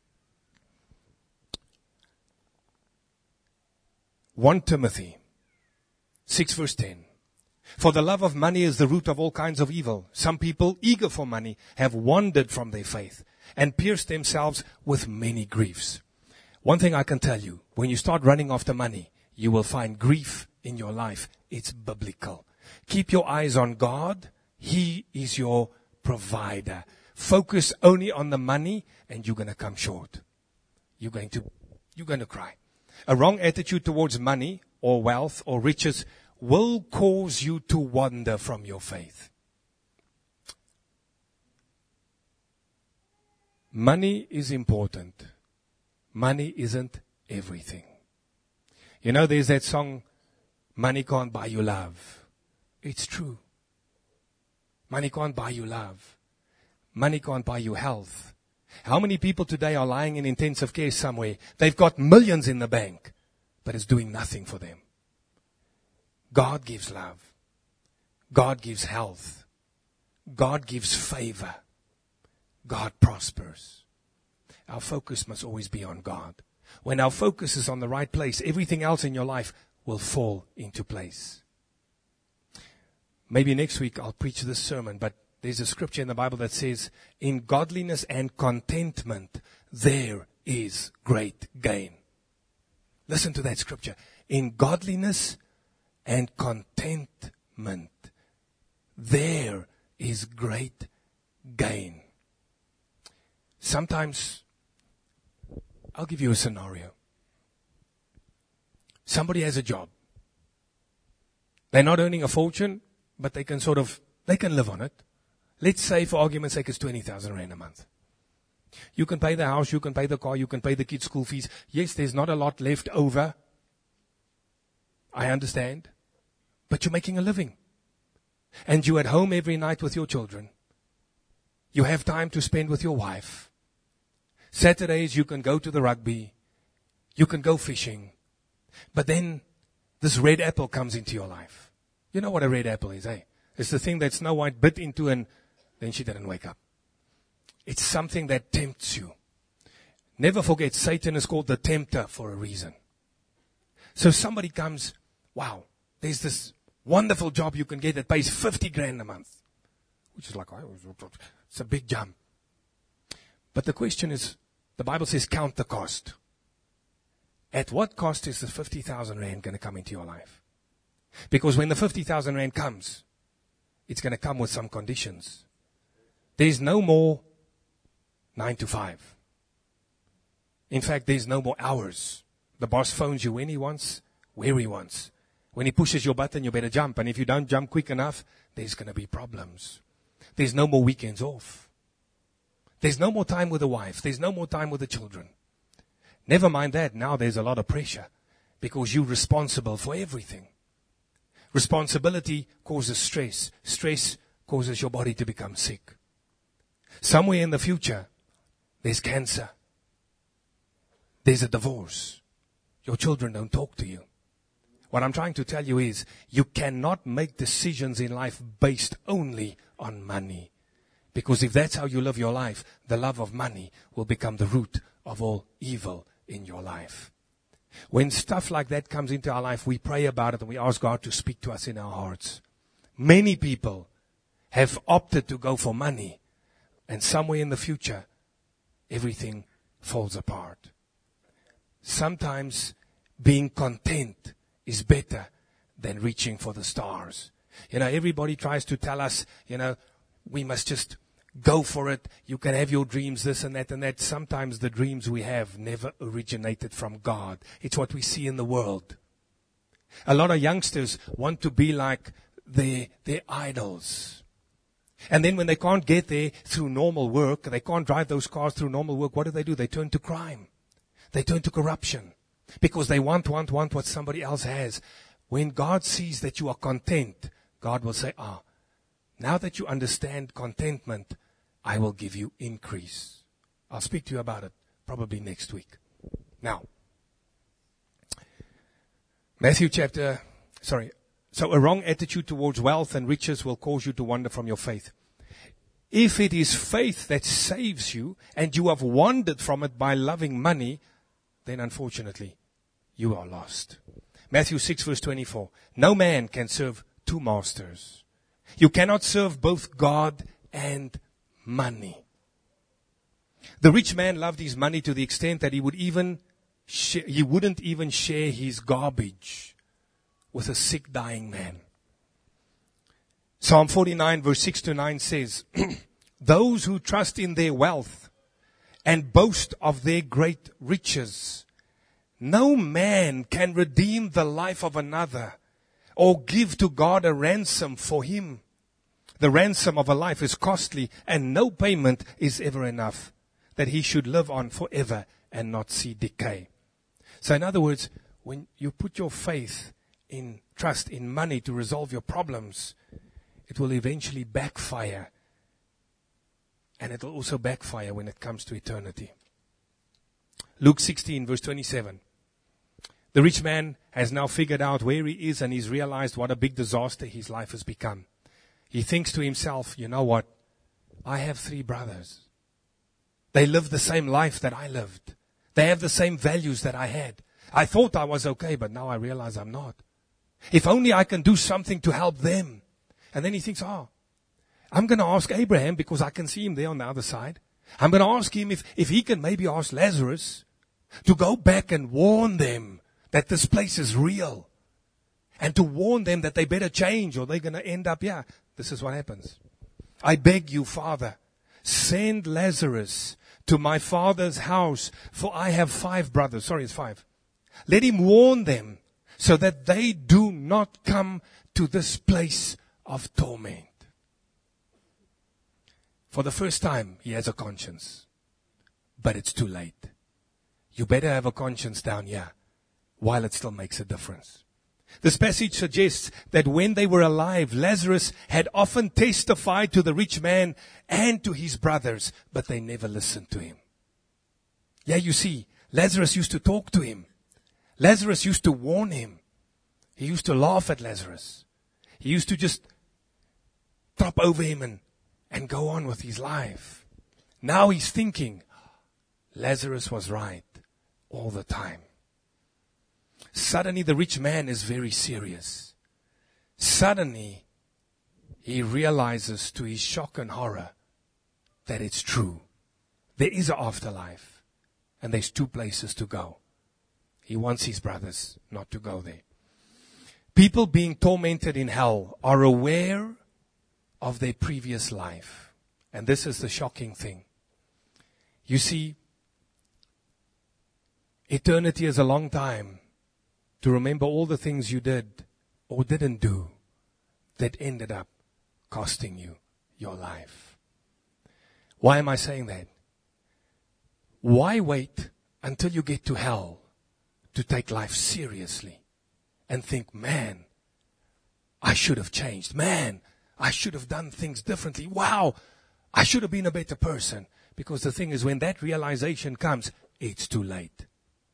A: 1 Timothy 6 verse 10. For the love of money is the root of all kinds of evil. Some people, eager for money, have wandered from their faith and pierced themselves with many griefs. One thing I can tell you, when you start running after money, you will find grief in your life. It's biblical. Keep your eyes on God. He is your provider. Focus only on the money and you're going to come short. You're going to cry. A wrong attitude towards money or wealth or riches will cause you to wander from your faith. Money is important. Money isn't everything. You know, there's that song, money can't buy you love. It's true. Money can't buy you love. Money can't buy you health. How many people today are lying in intensive care somewhere? They've got millions in the bank, but it's doing nothing for them. God gives love. God gives health. God gives favor. God prospers. Our focus must always be on God. When our focus is on the right place, everything else in your life will fall into place. Maybe next week I'll preach this sermon, but there's a scripture in the Bible that says, in godliness and contentment, there is great gain. Listen to that scripture. In godliness and contentment, there is great gain. Sometimes, I'll give you a scenario. Somebody has a job. They're not earning a fortune, but they can live on it. Let's say, for argument's sake, it's 20,000 rand a month. You can pay the house, you can pay the car, you can pay the kids' school fees. Yes, there's not a lot left over. I understand. But you're making a living. And you're at home every night with your children. You have time to spend with your wife. Saturdays you can go to the rugby. You can go fishing. But then this red apple comes into your life. You know what a red apple is, eh? It's the thing that Snow White bit into and then she didn't wake up. It's something that tempts you. Never forget, Satan is called the tempter for a reason. So somebody comes, wow, there's this wonderful job you can get that pays 50 grand a month. Which is like, it's a big jump. But the question is, the Bible says count the cost. At what cost is the 50,000 rand going to come into your life? Because when the 50,000 rand comes, it's going to come with some conditions. There's no more 9 to 5. In fact, there's no more hours. The boss phones you when he wants, where he wants. When he pushes your button, you better jump. And if you don't jump quick enough, there's going to be problems. There's no more weekends off. There's no more time with the wife. There's no more time with the children. Never mind that. Now there's a lot of pressure because you're responsible for everything. Responsibility causes stress. Stress causes your body to become sick. Somewhere in the future, there's cancer. There's a divorce. Your children don't talk to you. What I'm trying to tell you is, you cannot make decisions in life based only on money. Because if that's how you live your life, the love of money will become the root of all evil in your life. When stuff like that comes into our life, we pray about it and we ask God to speak to us in our hearts. Many people have opted to go for money, and somewhere in the future, everything falls apart. Sometimes being content is better than reaching for the stars. Everybody tries to tell us, we must just go for it. You can have your dreams, this and that and that. Sometimes the dreams we have never originated from God. It's what we see in the world. A lot of youngsters want to be like their idols. And then when they can't get there through normal work, they can't drive those cars through normal work, what do? They turn to crime. They turn to corruption. Because they want what somebody else has. When God sees that you are content, God will say, now that you understand contentment, I will give you increase. I'll speak to you about it probably next week. Now, So a wrong attitude towards wealth and riches will cause you to wander from your faith. If it is faith that saves you and you have wandered from it by loving money, then unfortunately, you are lost. Matthew 6 verse 24. No man can serve two masters. You cannot serve both God and money. The rich man loved his money to the extent that he wouldn't even share his garbage with a sick, dying man. Psalm 49 verse 6 to 9 says, those who trust in their wealth and boast of their great riches, no man can redeem the life of another or give to God a ransom for him. The ransom of a life is costly, and no payment is ever enough that he should live on forever and not see decay. So in other words, when you put your faith in trust in money to resolve your problems, it will eventually backfire. And it will also backfire when it comes to eternity. Luke 16 verse 27. The rich man has now figured out where he is, and he's realized what a big disaster his life has become. He thinks to himself, you know what? I have 3 brothers. They live the same life that I lived. They have the same values that I had. I thought I was okay, but now I realize I'm not. If only I can do something to help them. And then he thinks, I'm going to ask Abraham, because I can see him there on the other side. I'm going to ask him if he can maybe ask Lazarus to go back and warn them that this place is real. And to warn them that they better change or they're going to end up here. This is what happens. I beg you, Father, send Lazarus to my father's house, for I have 5 brothers. Sorry, it's 5. Let him warn them so that they do not come to this place of torment. For the first time, he has a conscience. But it's too late. You better have a conscience down here while it still makes a difference. This passage suggests that when they were alive, Lazarus had often testified to the rich man and to his brothers, but they never listened to him. Yeah, you see, Lazarus used to talk to him. Lazarus used to warn him. He used to laugh at Lazarus. He used to just trot over him and go on with his life. Now he's thinking, Lazarus was right all the time. Suddenly the rich man is very serious. Suddenly he realizes, to his shock and horror, that it's true. There is an afterlife, and there's 2 places to go. He wants his brothers not to go there. People being tormented in hell are aware of their previous life. And this is the shocking thing. You see, eternity is a long time to remember all the things you did or didn't do that ended up costing you your life. Why am I saying that? Why wait until you get to hell to take life seriously and think, man, I should have changed. Man, I should have done things differently. Wow, I should have been a better person. Because the thing is, when that realization comes, it's too late.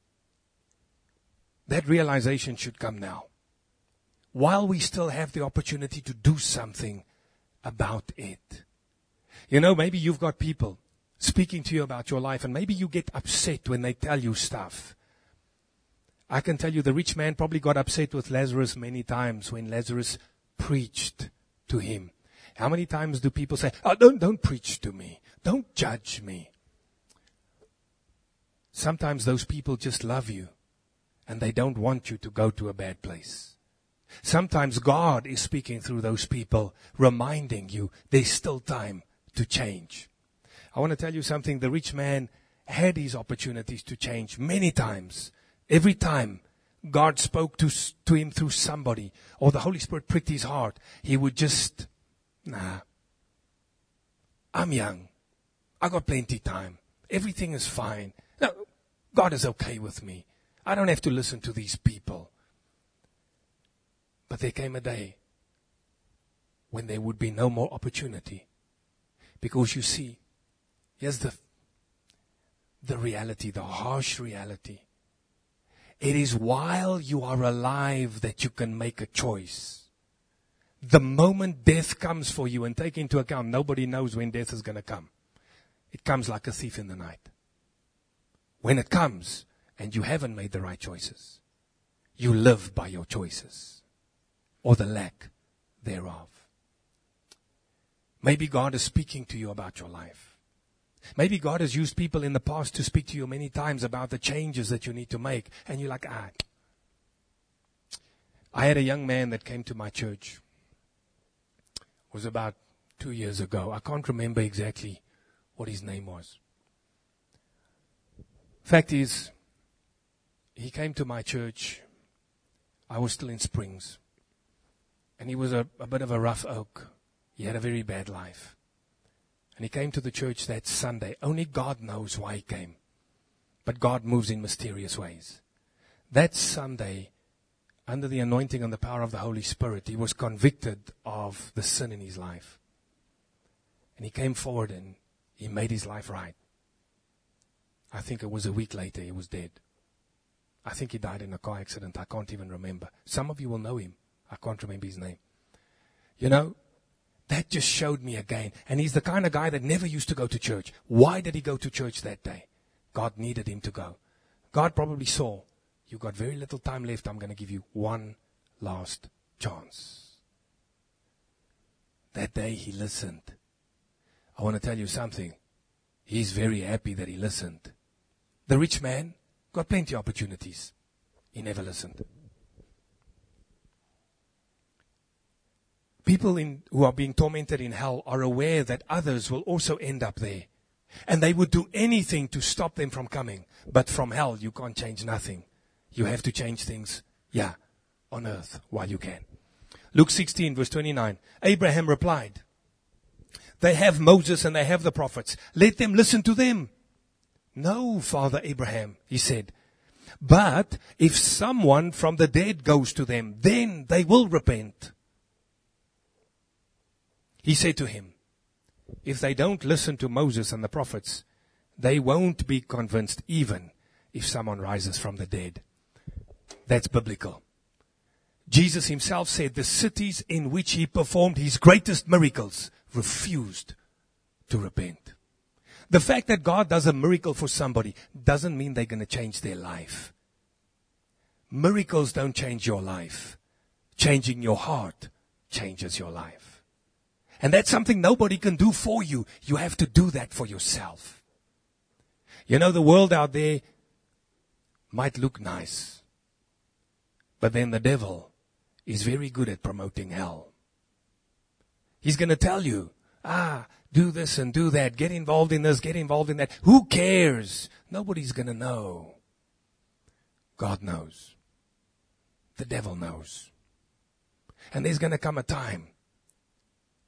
A: That realization should come now. While we still have the opportunity to do something about it. You know, maybe you've got people speaking to you about your life, and maybe you get upset when they tell you stuff. I can tell you the rich man probably got upset with Lazarus many times when Lazarus preached to him. How many times do people say, oh, don't preach to me. Don't judge me. Sometimes those people just love you, and they don't want you to go to a bad place. Sometimes God is speaking through those people, reminding you there's still time to change. I want to tell you something. The rich man had his opportunities to change many times. Every time God spoke to him through somebody, or the Holy Spirit pricked his heart, he would just, I'm young. I got plenty time. Everything is fine. No, God is okay with me. I don't have to listen to these people. But there came a day when there would be no more opportunity. Because you see, here's the reality, the harsh reality. It is while you are alive that you can make a choice. The moment death comes for you, and take into account, nobody knows when death is going to come. It comes like a thief in the night. When it comes, and you haven't made the right choices, you live by your choices, or the lack thereof. Maybe God is speaking to you about your life. Maybe God has used people in the past to speak to you many times about the changes that you need to make. And you're like, I had a young man that came to my church. It was about 2 years ago. I can't remember exactly what his name was. Fact is, he came to my church. I was still in Springs. And he was a bit of a rough oak. He had a very bad life. And he came to the church that Sunday. Only God knows why he came. But God moves in mysterious ways. That Sunday, under the anointing and the power of the Holy Spirit, he was convicted of the sin in his life. And he came forward and he made his life right. I think it was a week later he was dead. I think he died in a car accident. I can't even remember. Some of you will know him. I can't remember his name. You know, that just showed me again. And he's the kind of guy that never used to go to church. Why did he go to church that day? God needed him to go. God probably saw, you've got very little time left. I'm going to give you one last chance. That day he listened. I want to tell you something. He's very happy that he listened. The rich man got plenty of opportunities. He never listened. People who are being tormented in hell are aware that others will also end up there. And they would do anything to stop them from coming. But from hell, you can't change nothing. You have to change things, on earth while you can. Luke 16, verse 29. Abraham replied, they have Moses and they have the prophets. Let them listen to them. No, Father Abraham, he said. But if someone from the dead goes to them, then they will repent. He said to him, if they don't listen to Moses and the prophets, they won't be convinced even if someone rises from the dead. That's biblical. Jesus himself said the cities in which he performed his greatest miracles refused to repent. The fact that God does a miracle for somebody doesn't mean they're going to change their life. Miracles don't change your life. Changing your heart changes your life. And that's something nobody can do for you. You have to do that for yourself. You know, the world out there might look nice, but then the devil is very good at promoting hell. He's going to tell you, do this and do that. Get involved in this, get involved in that. Who cares? Nobody's going to know. God knows. The devil knows. And there's going to come a time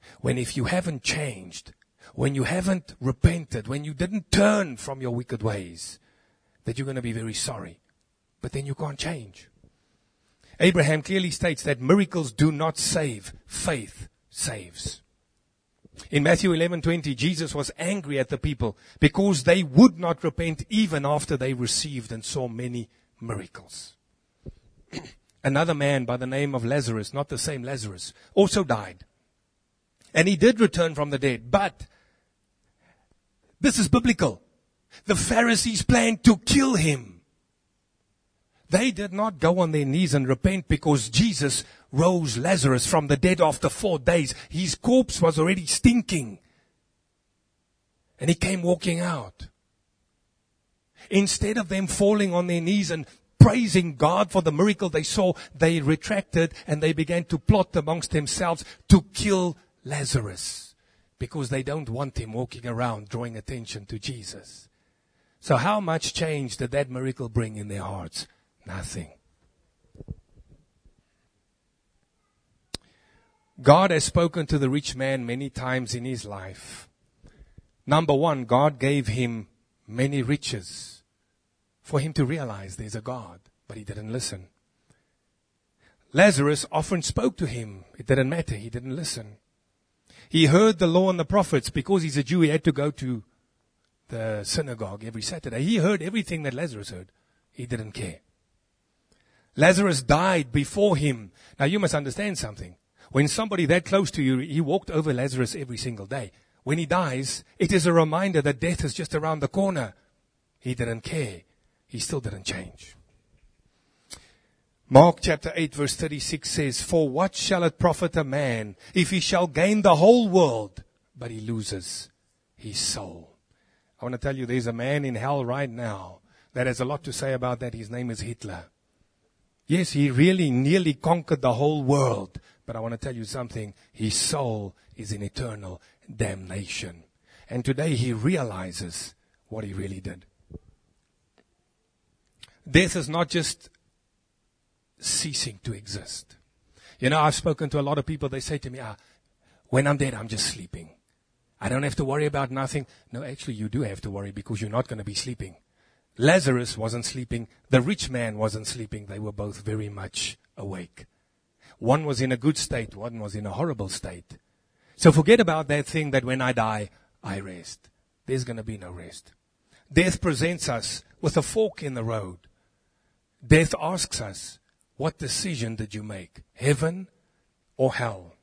A: when if you haven't changed, when you haven't repented, when you didn't turn from your wicked ways, that you're going to be very sorry. But then you can't change. Abraham clearly states that miracles do not save. Faith saves. In Matthew 11:20, Jesus was angry at the people because they would not repent even after they received and saw many miracles. Another man by the name of Lazarus, not the same Lazarus, also died. And he did return from the dead. But this is biblical. The Pharisees planned to kill him. They did not go on their knees and repent because Jesus rose Lazarus from the dead after 4 days. His corpse was already stinking. And he came walking out. Instead of them falling on their knees and praising God for the miracle they saw, they retracted and they began to plot amongst themselves to kill Lazarus because they don't want him walking around drawing attention to Jesus. So how much change did that miracle bring in their hearts? Nothing. God has spoken to the rich man many times in his life. Number one, God gave him many riches for him to realize there's a God, but he didn't listen. Lazarus often spoke to him. It didn't matter. He didn't listen. He heard the law and the prophets. Because he's a Jew, he had to go to the synagogue every Saturday. He heard everything that Lazarus heard. He didn't care. Lazarus died before him. Now you must understand something. When somebody that close to you, he walked over Lazarus every single day. When he dies, it is a reminder that death is just around the corner. He didn't care. He still didn't change. Mark chapter 8 verse 36 says, "For what shall it profit a man if he shall gain the whole world, but he loses his soul?" I want to tell you there's a man in hell right now that has a lot to say about that. His name is Hitler. Yes, he really nearly conquered the whole world. But I want to tell you something. His soul is in eternal damnation. And today he realizes what he really did. Death is not just ceasing to exist. You know, I've spoken to a lot of people. They say to me, when I'm dead, I'm just sleeping. I don't have to worry about nothing. No, actually, you do have to worry because you're not going to be sleeping. Lazarus wasn't sleeping. The rich man wasn't sleeping. They were both very much awake. One was in a good state. One was in a horrible state. So forget about that thing that when I die, I rest. There's going to be no rest. Death presents us with a fork in the road. Death asks us, what decision did you make? Heaven or hell?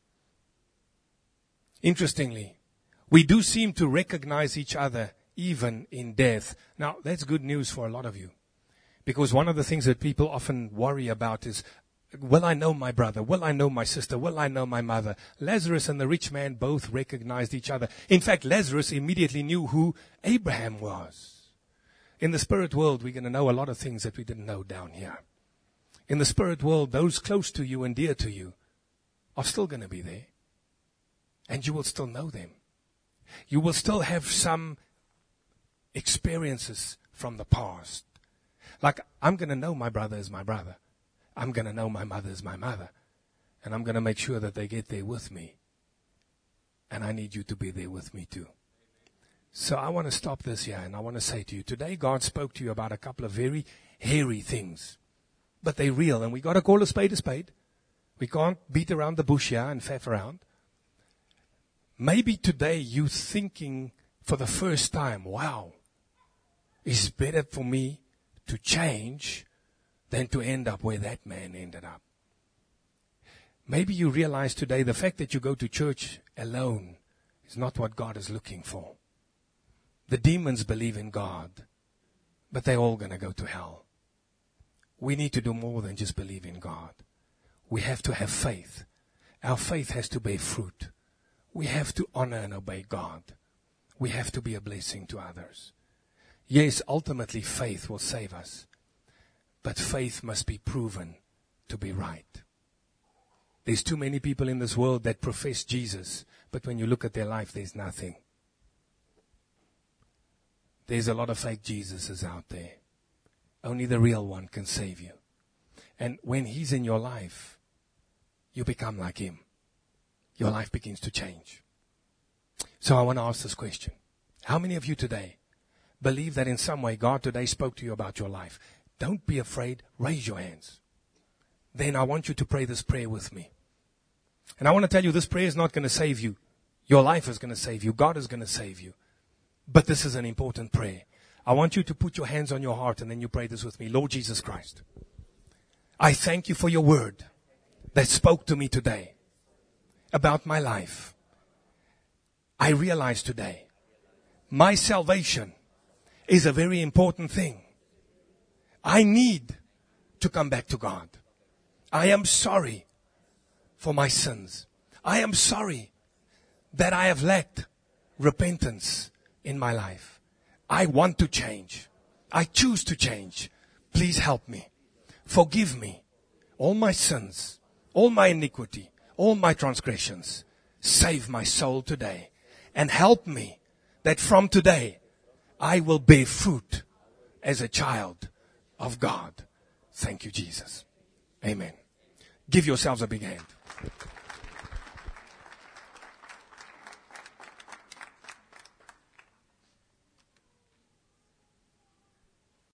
A: Interestingly, we do seem to recognize each other even in death. Now, that's good news for a lot of you. Because one of the things that people often worry about is, will I know my brother? Will I know my sister? Will I know my mother? Lazarus and the rich man both recognized each other. In fact, Lazarus immediately knew who Abraham was. In the spirit world, we're going to know a lot of things that we didn't know down here. In the spirit world, those close to you and dear to you are still going to be there. And you will still know them. You will still have some experiences from the past. Like, I'm going to know my brother is my brother. I'm going to know my mother is my mother. And I'm going to make sure that they get there with me. And I need you to be there with me too. So I want to stop this here and I want to say to you, today God spoke to you about a couple of very hairy things. But they're real and we got to call a spade a spade. We can't beat around the bush here and faff around. Maybe today you're thinking for the first time, wow, it's better for me to change than to end up where that man ended up. Maybe you realize today the fact that you go to church alone is not what God is looking for. The demons believe in God, but they're all going to go to hell. We need to do more than just believe in God. We have to have faith. Our faith has to bear fruit. We have to honor and obey God. We have to be a blessing to others. Yes, ultimately faith will save us. But faith must be proven to be right. There's too many people in this world that profess Jesus, but when you look at their life, there's nothing. There's a lot of fake Jesuses out there. Only the real one can save you. And when he's in your life, you become like him. your life begins to change. So I want to ask this question. How many of you today believe that in some way God today spoke to you about your life? Don't be afraid. Raise your hands. Then I want you to pray this prayer with me. And I want to tell you, this prayer is not going to save you. Your life is going to save you. God is going to save you. But this is an important prayer. I want you to put your hands on your heart and then you pray this with me. Lord Jesus Christ, I thank you for your word that spoke to me today about my life. I realize today my salvation is a very important thing. I need to come back to God. I am sorry for my sins. I am sorry that I have lacked repentance in my life. I want to change. I choose to change. Please help me. Forgive me all my sins, all my iniquity, all my transgressions. Save my soul today and help me that from today I will bear fruit as a child of God. Thank you, Jesus. Amen. Give yourselves a big hand.